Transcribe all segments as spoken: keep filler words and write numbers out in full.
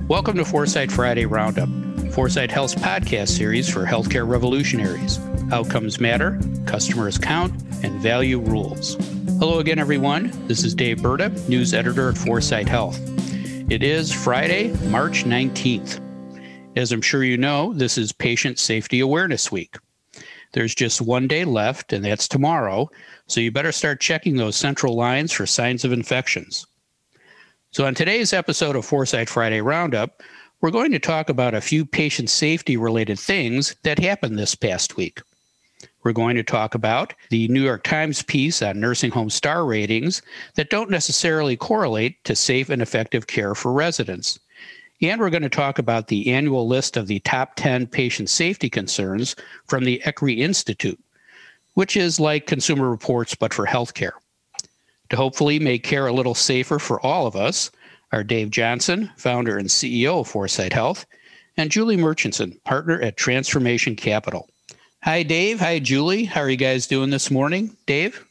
Welcome to Foresight Friday Roundup, Foresight Health's podcast series for healthcare revolutionaries. Outcomes matter, customers count, and value rules. Hello again, everyone. This is Dave Burda, news editor at Foresight Health. It is Friday, March nineteenth. As I'm sure you know, this is Patient Safety Awareness Week. There's just one day left, and that's tomorrow, so you better start checking those central lines for signs of infections. So on today's episode of Foresight Friday Roundup, we're going to talk about a few patient safety-related things that happened this past week. We're going to talk about the New York Times piece on nursing home star ratings that don't necessarily correlate to safe and effective care for residents. And we're going to talk about the annual list of the top ten patient safety concerns from the E C R I Institute, which is like Consumer Reports but for healthcare. To hopefully make care a little safer for all of us are Dave Johnson, founder and C E O of Foresight Health, and Julie Murchison, partner at Transformation Capital. Hi, Dave. Hi, Julie. How are you guys doing this morning? Dave?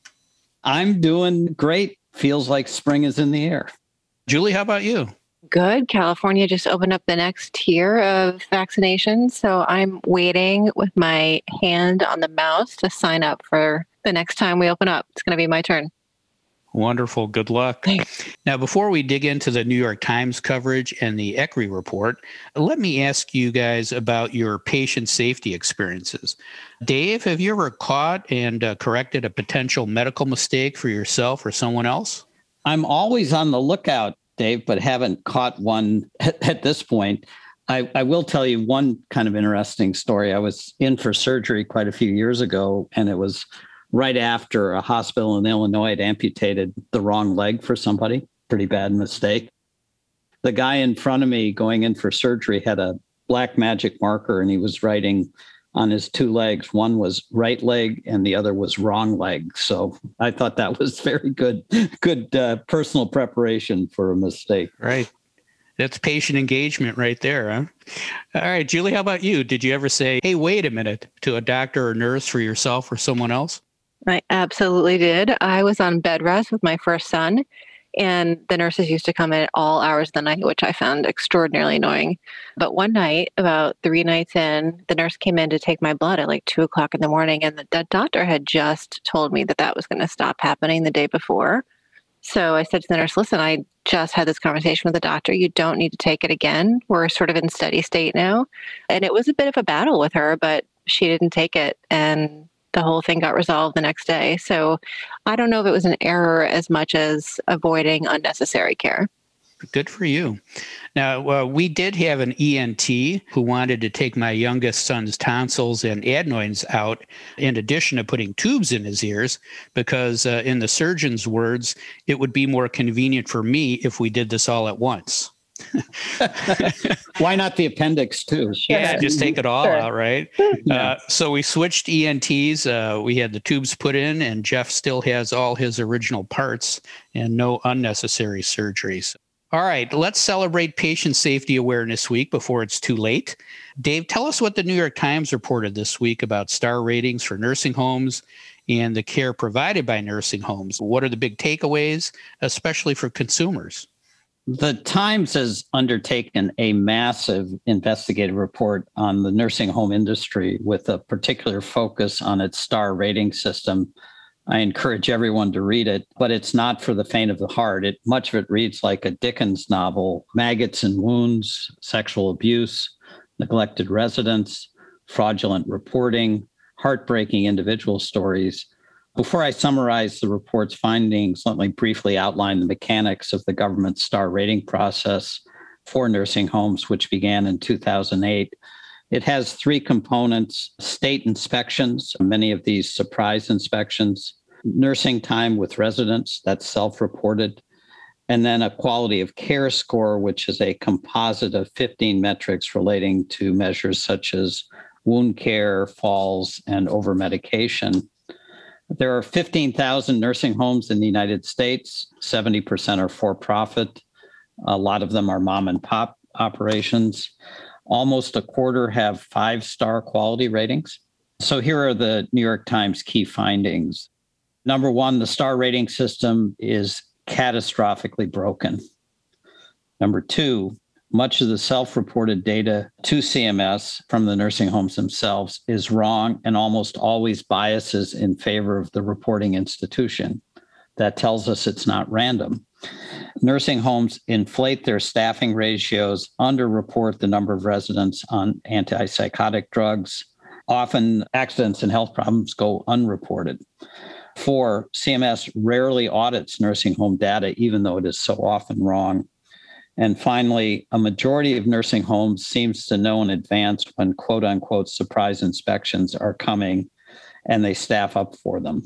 I'm doing great. Feels like spring is in the air. Julie, how about you? Good. California just opened up the next tier of vaccinations, so I'm waiting with my hand on the mouse to sign up for the next time we open up. It's going to be my turn. Wonderful. Good luck. Thanks. Now, before we dig into the New York Times coverage and the E C R I report, let me ask you guys about your patient safety experiences. Dave, have you ever caught and uh, corrected a potential medical mistake for yourself or someone else? I'm always on the lookout, Dave, but haven't caught one at, at this point. I, I will tell you one kind of interesting story. I was in for surgery quite a few years ago, and it was right after a hospital in Illinois had amputated the wrong leg for somebody. Pretty bad mistake. The guy in front of me going in for surgery had a black magic marker, and he was writing on his two legs. One was right leg and the other was wrong leg. So I thought that was very good, good uh, personal preparation for a mistake. Right. That's patient engagement right there, huh? All right, Julie, how about you? Did you ever say, hey, wait a minute, to a doctor or nurse for yourself or someone else? I absolutely did. I was on bed rest with my first son, and the nurses used to come in at all hours of the night, which I found extraordinarily annoying. But one night, about three nights in, the nurse came in to take my blood at like two o'clock in the morning, and the, the doctor had just told me that that was going to stop happening the day before. So I said to the nurse, listen, I just had this conversation with the doctor. You don't need to take it again. We're sort of in steady state now. And it was a bit of a battle with her, but she didn't take it. And the whole thing got resolved the next day. So I don't know if it was an error as much as avoiding unnecessary care. Good for you. Now, uh, we did have an E N T who wanted to take my youngest son's tonsils and adenoids out, in addition to putting tubes in his ears, because uh, in the surgeon's words, it would be more convenient for me if we did this all at once. Why not the appendix too? Yeah, just take it all Sure. out, right? Yeah. Uh, so we switched E N Ts. Uh, we had the tubes put in, and Jeff still has all his original parts and no unnecessary surgeries. All right, let's celebrate Patient Safety Awareness Week before it's too late. Dave, tell us what the New York Times reported this week about star ratings for nursing homes and the care provided by nursing homes. What are the big takeaways, especially for consumers? The Times has undertaken a massive investigative report on the nursing home industry with a particular focus on its star rating system. I encourage everyone to read it, but it's not for the faint of the heart. It, much of it reads like a Dickens novel: maggots and wounds, sexual abuse, neglected residents, fraudulent reporting, heartbreaking individual stories. Before I summarize the report's findings, let me briefly outline the mechanics of the government star rating process for nursing homes, which began in two thousand eight. It has three components: state inspections, many of these surprise inspections; nursing time with residents, that's self-reported; and then a quality of care score, which is a composite of fifteen metrics relating to measures such as wound care, falls, and over-medication. There are fifteen thousand nursing homes in the United States. seventy percent are for-profit. A lot of them are mom and pop operations. Almost a quarter have five-star quality ratings. So here are the New York Times key findings. Number one, the star rating system is catastrophically broken. Number two, much of the self-reported data to C M S from the nursing homes themselves is wrong and almost always biases in favor of the reporting institution. That tells us it's not random. Nursing homes inflate their staffing ratios, underreport the number of residents on antipsychotic drugs. Often accidents and health problems go unreported. Four, C M S rarely audits nursing home data, even though it is so often wrong. And finally, a majority of nursing homes seems to know in advance when quote unquote surprise inspections are coming, and they staff up for them.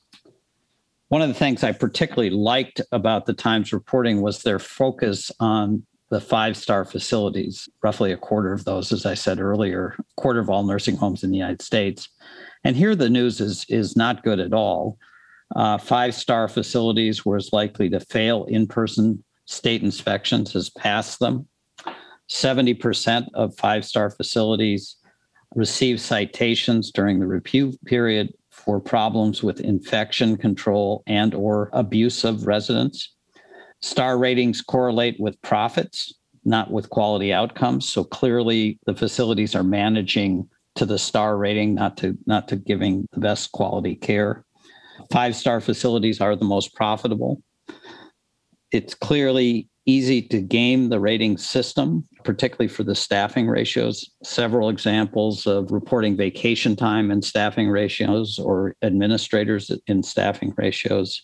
One of the things I particularly liked about the Times reporting was their focus on the five-star facilities, roughly a quarter of those, as I said earlier, a quarter of all nursing homes in the United States. And here the news is, is not good at all. Uh, five-star facilities were as likely to fail in-person state inspections as pass them. seventy percent of five-star facilities receive citations during the review period for problems with infection control and or abuse of residents. Star ratings correlate with profits, not with quality outcomes. So clearly the facilities are managing to the star rating, not to, not to giving the best quality care. Five-star facilities are the most profitable. It's clearly easy to game the rating system, particularly for the staffing ratios. Several examples of reporting vacation time and staffing ratios or administrators in staffing ratios.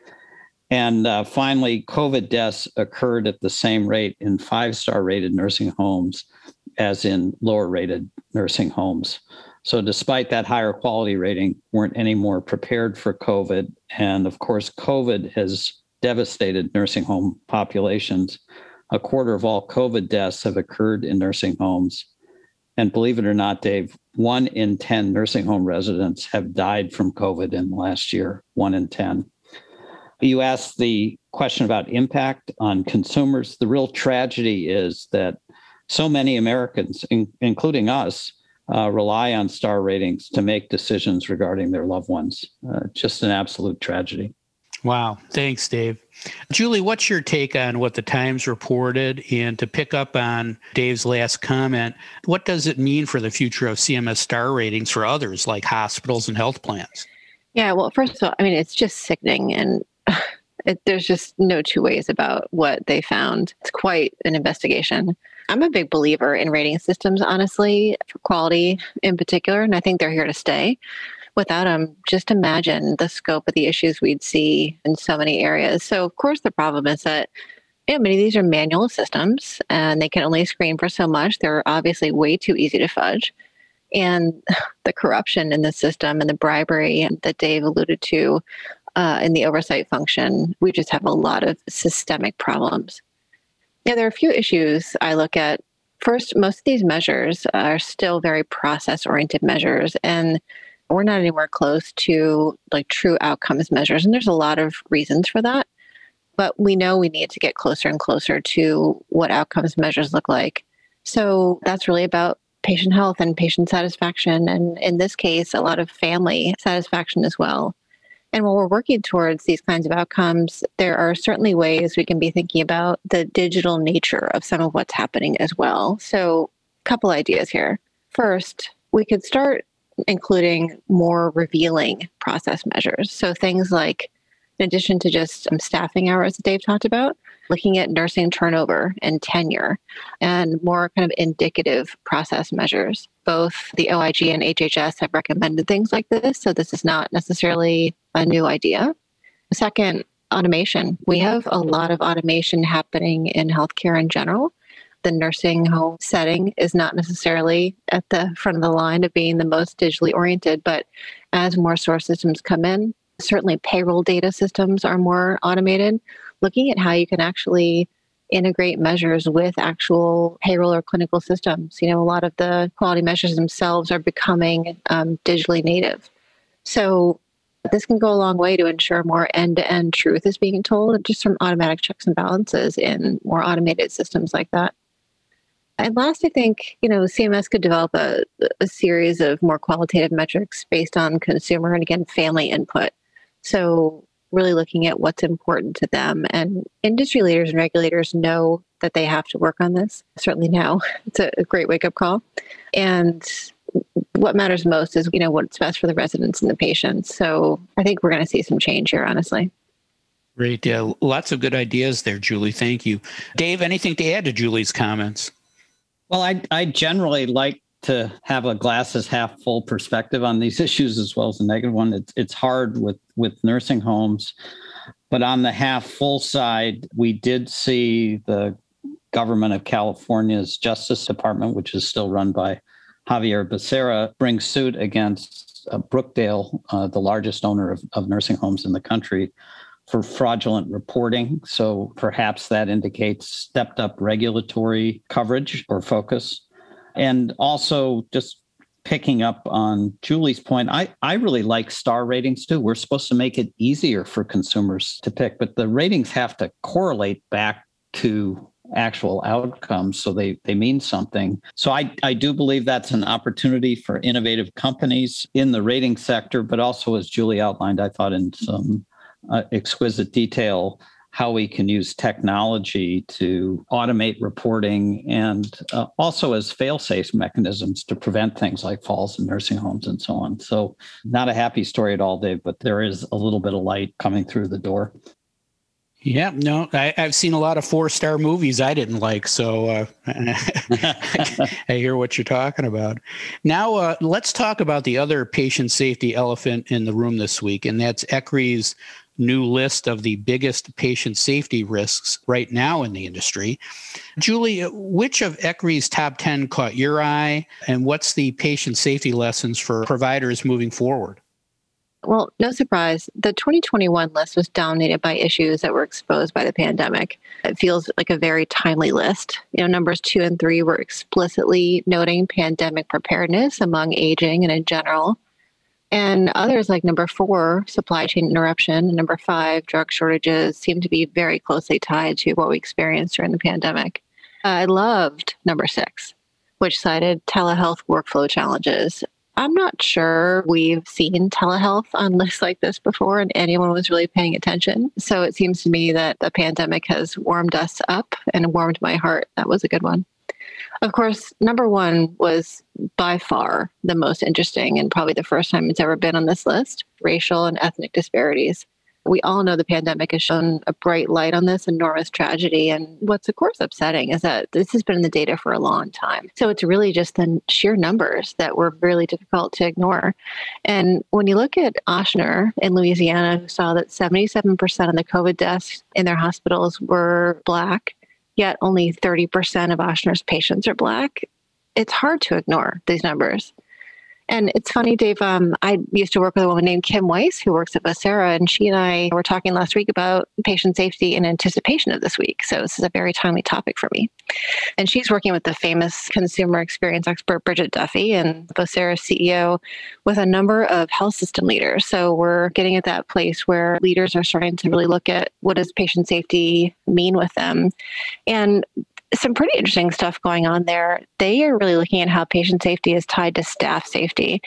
And uh, finally, COVID deaths occurred at the same rate in five-star rated nursing homes as in lower rated nursing homes. So despite that higher quality rating, weren't any more prepared for COVID. And of course, COVID has devastated nursing home populations. A quarter of all COVID deaths have occurred in nursing homes. And believe it or not, Dave, one in ten nursing home residents have died from COVID in the last year, one in ten. You asked the question about impact on consumers. The real tragedy is that so many Americans, in, including us, uh, rely on star ratings to make decisions regarding their loved ones. Uh, just an absolute tragedy. Wow. Thanks, Dave. Julie, what's your take on what the Times reported? And to pick up on Dave's last comment, what does it mean for the future of C M S star ratings for others like hospitals and health plans? Yeah, well, first of all, I mean, it's just sickening. And it, there's just no two ways about what they found. It's quite an investigation. I'm a big believer in rating systems, honestly, for quality in particular. And I think they're here to stay. Without them, just imagine the scope of the issues we'd see in so many areas. So, of course, the problem is that you know, many of these are manual systems and they can only screen for so much. They're obviously way too easy to fudge. And the corruption in the system and the bribery that Dave alluded to uh, in the oversight function, we just have a lot of systemic problems. Yeah, there are a few issues I look at. First, most of these measures are still very process-oriented measures, and we're not anywhere close to like true outcomes measures. And there's a lot of reasons for that. But we know we need to get closer and closer to what outcomes measures look like. So that's really about patient health and patient satisfaction. And in this case, a lot of family satisfaction as well. And while we're working towards these kinds of outcomes, there are certainly ways we can be thinking about the digital nature of some of what's happening as well. So a couple ideas here. First, we could start including more revealing process measures. So things like, in addition to just some staffing hours that Dave talked about, looking at nursing turnover and tenure and more kind of indicative process measures. Both the O I G and H H S have recommended things like this, so this is not necessarily a new idea. Second, automation. We have a lot of automation happening in healthcare in general. The nursing home setting is not necessarily at the front of the line of being the most digitally oriented, but as more source systems come in, certainly payroll data systems are more automated, looking at how you can actually integrate measures with actual payroll or clinical systems. You know, a lot of the quality measures themselves are becoming um, digitally native. So this can go a long way to ensure more end-to-end truth is being told, just from automatic checks and balances in more automated systems like that. And last, I think, you know, C M S could develop a, a series of more qualitative metrics based on consumer and, again, family input. So really looking at what's important to them. And industry leaders and regulators know that they have to work on this. Certainly now, it's a, a great wake-up call. And what matters most is, you know, what's best for the residents and the patients. So I think we're going to see some change here, honestly. Great. Yeah, lots of good ideas there, Julie. Thank you. Dave, anything to add to Julie's comments? Well, I, I generally like to have a glasses half full perspective on these issues as well as a negative one. It's, it's hard with, with nursing homes. But on the half full side, we did see the government of California's Justice Department, which is still run by Xavier Becerra, bring suit against uh, Brookdale, uh, the largest owner of, of nursing homes in the country, for fraudulent reporting. So perhaps that indicates stepped up regulatory coverage or focus. And also just picking up on Julie's point, I, I really like star ratings too. We're supposed to make it easier for consumers to pick, but the ratings have to correlate back to actual outcomes so they, they mean something. So I, I do believe that's an opportunity for innovative companies in the rating sector, but also, as Julie outlined, I thought in some uh, exquisite detail, how we can use technology to automate reporting and uh, also as fail-safe mechanisms to prevent things like falls in nursing homes and so on. So not a happy story at all, Dave, but there is a little bit of light coming through the door. Yeah, no, I, I've seen a lot of four-star movies I didn't like, so uh, I hear what you're talking about. Now, uh, let's talk about the other patient safety elephant in the room this week, and that's E C R I's new list of the biggest patient safety risks right now in the industry. Julie, which of E C R I's top ten caught your eye, and what's the patient safety lessons for providers moving forward? Well, no surprise, the twenty twenty-one list was dominated by issues that were exposed by the pandemic. It feels like a very timely list. You know, numbers two and three were explicitly noting pandemic preparedness among aging and in general. And others like number four, supply chain interruption, and number five, drug shortages, seem to be very closely tied to what we experienced during the pandemic. Uh, I loved number six, which cited telehealth workflow challenges. I'm not sure we've seen telehealth on lists like this before and anyone was really paying attention. So it seems to me that the pandemic has warmed us up and warmed my heart. That was a good one. Of course, number one was by far the most interesting and probably the first time it's ever been on this list, racial and ethnic disparities. We all know the pandemic has shown a bright light on this enormous tragedy. And what's, of course, upsetting is that this has been in the data for a long time. So it's really just the sheer numbers that were really difficult to ignore. And when you look at Ochsner in Louisiana, who saw that seventy-seven percent of the COVID deaths in their hospitals were Black, yet only thirty percent of Ochsner's patients are Black, it's hard to ignore these numbers. And it's funny, Dave, um, I used to work with a woman named Kim Weiss who works at Becerra, and she and I were talking last week about patient safety in anticipation of this week. So this is a very timely topic for me. And she's working with the famous consumer experience expert, Bridget Duffy, and Becerra's C E O, with a number of health system leaders. So we're getting at that place where leaders are starting to really look at what does patient safety mean with them. And some pretty interesting stuff going on there. They are really looking at how patient safety is tied to staff safety.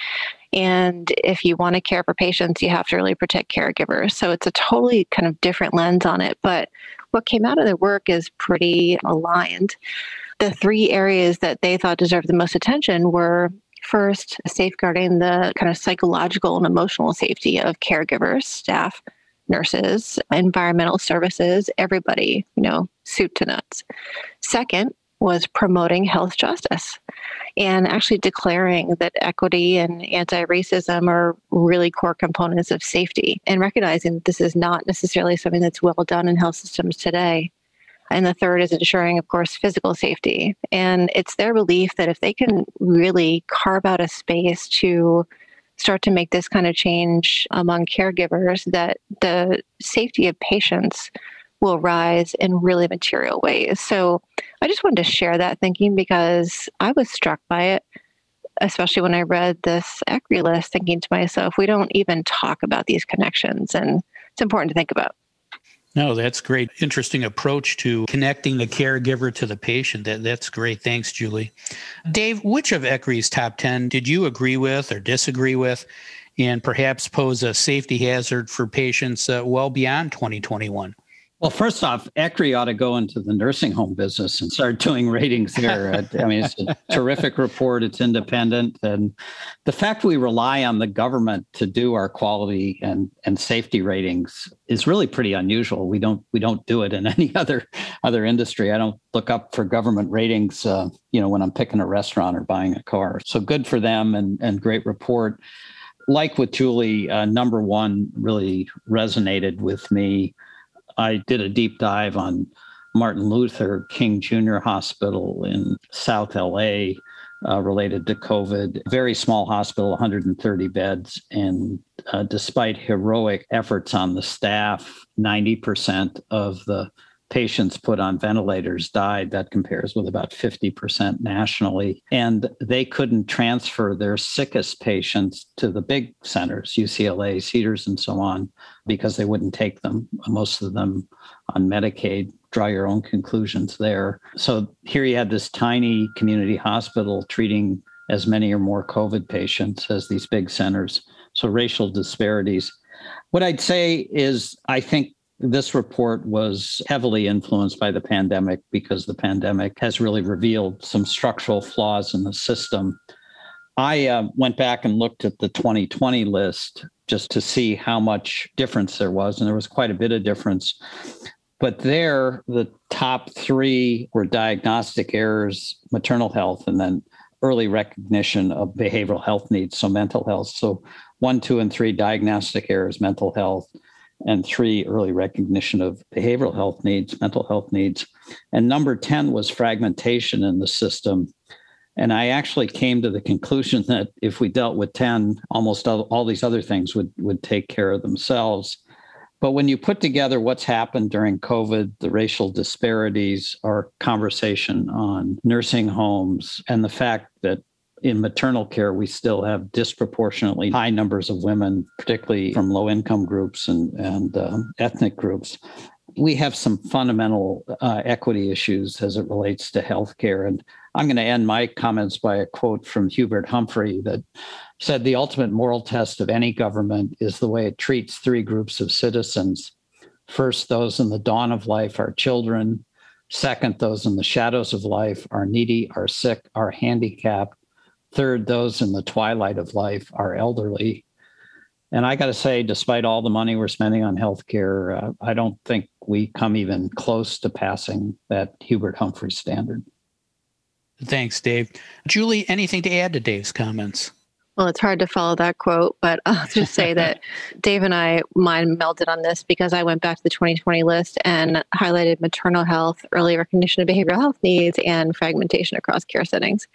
And if you want to care for patients, you have to really protect caregivers. So it's a totally kind of different lens on it. But what came out of their work is pretty aligned. The three areas that they thought deserved the most attention were, first, safeguarding the kind of psychological and emotional safety of caregivers, staff, nurses, environmental services, everybody, you know, soup to nuts. Second was promoting health justice and actually declaring that equity and anti-racism are really core components of safety and recognizing that this is not necessarily something that's well done in health systems today. And the third is ensuring, of course, physical safety. And it's their belief that if they can really carve out a space to start to make this kind of change among caregivers, that the safety of patients will rise in really material ways. So I just wanted to share that thinking because I was struck by it, especially when I read this E C R I list, thinking to myself, we don't even talk about these connections, and it's important to think about. No, that's great. Interesting approach to connecting the caregiver to the patient. That, that's great. Thanks, Julie. Dave, which of E C R I's top ten did you agree with or disagree with, and perhaps pose a safety hazard for patients uh, well beyond twenty twenty-one? Well, first off, E C R I ought to go into the nursing home business and start doing ratings there. I mean, it's a terrific report. It's independent. And the fact we rely on the government to do our quality and, and safety ratings is really pretty unusual. We don't we don't do it in any other other industry. I don't look up for government ratings, uh, you know, when I'm picking a restaurant or buying a car. So good for them and, and great report. Like with Julie, uh, number one really resonated with me. I did a deep dive on Martin Luther King Junior Hospital in South L A uh, related to COVID. Very small hospital, one hundred thirty beds. And uh, despite heroic efforts on the staff, ninety percent of the patients put on ventilators died. That compares with about fifty percent nationally. And they couldn't transfer their sickest patients to the big centers, U C L A, Cedars, and so on, because they wouldn't take them, most of them on Medicaid. Draw your own conclusions there. So here you had this tiny community hospital treating as many or more COVID patients as these big centers. So racial disparities. What I'd say is, I think this report was heavily influenced by the pandemic because the pandemic has really revealed some structural flaws in the system. I uh, went back and looked at the twenty twenty list just to see how much difference there was, and there was quite a bit of difference. But there, the top three were diagnostic errors, maternal health, and then early recognition of behavioral health needs, so mental health. So one, two, and three, diagnostic errors, mental health, and three, early recognition of behavioral health needs, mental health needs. And number ten was fragmentation in the system. And I actually came to the conclusion that if we dealt with ten, almost all, all these other things would, would take care of themselves. But when you put together what's happened during COVID, the racial disparities, our conversation on nursing homes, and the fact that in maternal care, we still have disproportionately high numbers of women, particularly from low-income groups and, and uh, ethnic groups. We have some fundamental uh, equity issues as it relates to healthcare. And I'm going to end my comments by a quote from Hubert Humphrey that said, "The ultimate moral test of any government is the way it treats three groups of citizens. First, those in the dawn of life, our children. Second, those in the shadows of life, our needy, our sick, our handicapped. Third, those in the twilight of life, our elderly." And I got to say, despite all the money we're spending on healthcare, uh, I don't think we come even close to passing that Hubert Humphrey standard. Thanks, Dave. Julie, anything to add to Dave's comments? Well, it's hard to follow that quote, but I'll just say that Dave and I, mine melded on this because I went back to the twenty twenty list and highlighted maternal health, early recognition of behavioral health needs, and fragmentation across care settings.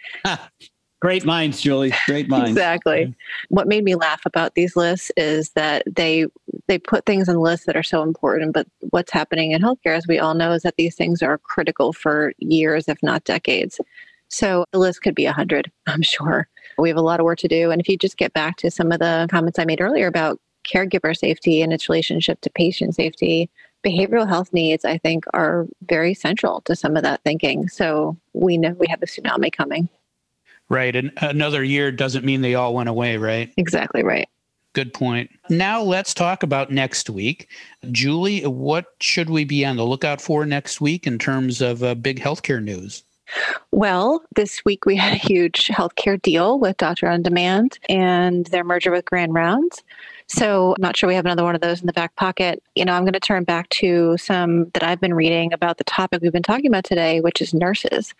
Great minds, Julie. Great minds. Exactly. What made me laugh about these lists is that they they put things on lists that are so important, but what's happening in healthcare, as we all know, is that these things are critical for years, if not decades. So the list could be one hundred, I'm sure. We have a lot of work to do. And if you just get back to some of the comments I made earlier about caregiver safety and its relationship to patient safety, behavioral health needs, I think, are very central to some of that thinking. So we know we have a tsunami coming. Right. And another year doesn't mean they all went away, right? Exactly right. Good point. Now let's talk about next week. Julie, what should we be on the lookout for next week in terms of uh, big healthcare news? Well, this week we had a huge healthcare deal with Doctor On Demand and their merger with Grand Rounds. So I'm not sure we have another one of those in the back pocket. You know, I'm going to turn back to some that I've been reading about the topic we've been talking about today, which is nurses.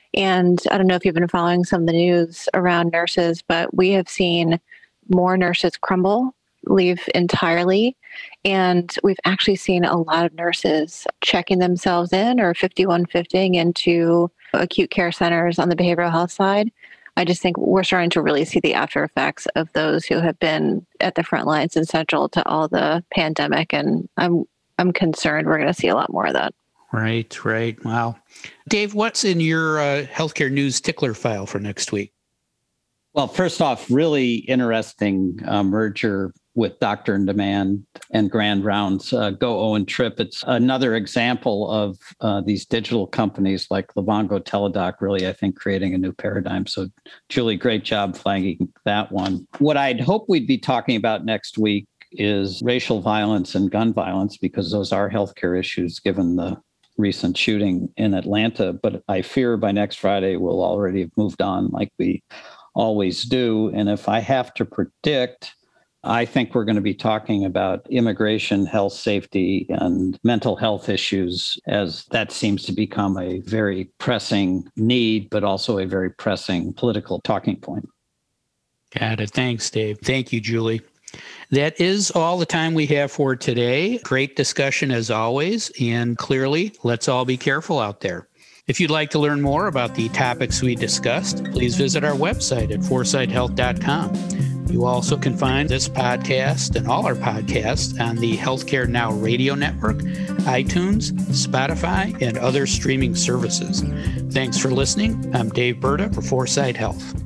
And I don't know if you've been following some of the news around nurses, but we have seen more nurses crumble, leave entirely. And we've actually seen a lot of nurses checking themselves in or fifty-one fiftying into acute care centers on the behavioral health side. I just think we're starting to really see the after effects of those who have been at the front lines and central to all the pandemic. And I'm I'm concerned we're going to see a lot more of that. Right, right. Wow. Dave, what's in your uh, healthcare news tickler file for next week? Well, first off, really interesting uh, merger with Doctor On Demand and Grand Rounds. Uh, Go Owen Tripp. It's another example of uh, these digital companies like Livongo Teladoc, really, I think, creating a new paradigm. So, Julie, great job flagging that one. What I'd hope we'd be talking about next week is racial violence and gun violence, because those are healthcare issues given the recent shooting in Atlanta. But I fear by next Friday we'll already have moved on like we always do. And if I have to predict, I think we're going to be talking about immigration, health safety, and mental health issues, as that seems to become a very pressing need, but also a very pressing political talking point. Got it. Thanks, Dave. Thank you, Julie. That is all the time we have for today. Great discussion as always. And clearly, let's all be careful out there. If you'd like to learn more about the topics we discussed, please visit our website at foresight health dot com. You also can find this podcast and all our podcasts on the Healthcare Now Radio Network, iTunes, Spotify, and other streaming services. Thanks for listening. I'm Dave Burda for Foresight Health.